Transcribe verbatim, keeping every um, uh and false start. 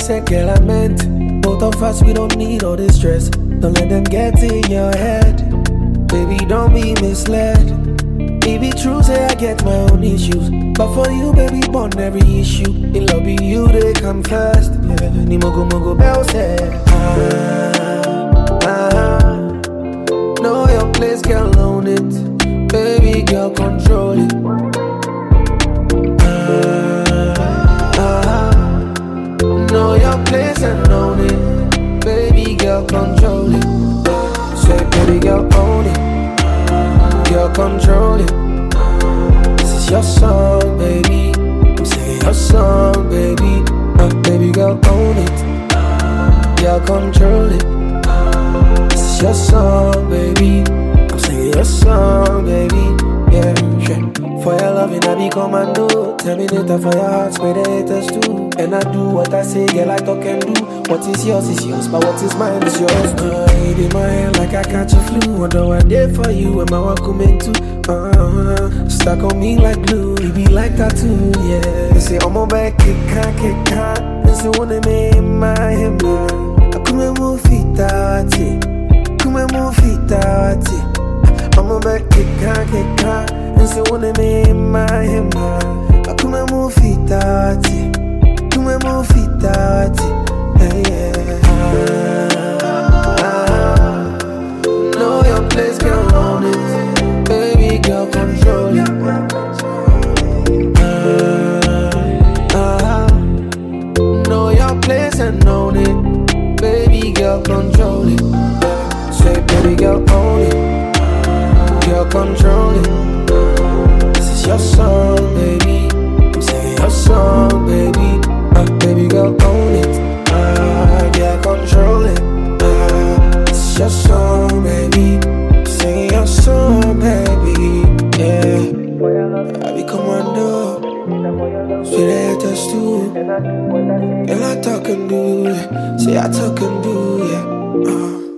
said, girl, I meant. Both of us, we don't need all this stress. Don't let them get in your head. Baby, don't be misled. Baby, true, say I get my own issues. But for you, baby, bond every issue. In love with you, they come first. Yeah. Ni mogo mogo bell said, ah, ah. Know your place, girl, own it. Baby, girl, control it. Ah, ah. Know your place and own it. Baby, girl, control it. Say, baby, girl, own it. Girl, control it. This is your song, baby. I'm singing your song, baby. Uh, baby girl, own it. Girl, control it. This is your song, baby. I'm singing your song, baby. Yeah, sure. For your loving, I be commando. Terminator for your heart, spray the haters too. And I do what I say, girl, I talk and do. What is yours is yours, but what is mine is yours too. Uh, it in my hand like I catch a flu. Wonder what I did for you and my work come into. Uh, stuck on me like glue, it be like tattoo, yeah. They say I'm on back, kick can't, kick can't. They say when they make my head, man. I come and move feet out, come and move feet out. I'm on back, kick can't, kick can't. They say when they make my head, man. I come and move feet out, come and move feet out, yeah, yeah. Ah, ah, know your place, girl, own it. Baby girl, control it. Ah, ah, know your place and own it. Baby girl, control it. Say, baby girl, own it. Girl, control it. This is your song, baby. I'm singing your song, baby. Uh, baby girl, own it. Ah, girl, control it. Ah, this is your song, baby. I'm singing your song, baby. Yeah, I be commando. Sweet haters too. Girl, I talk and do. Say I talk and do, yeah. Uh.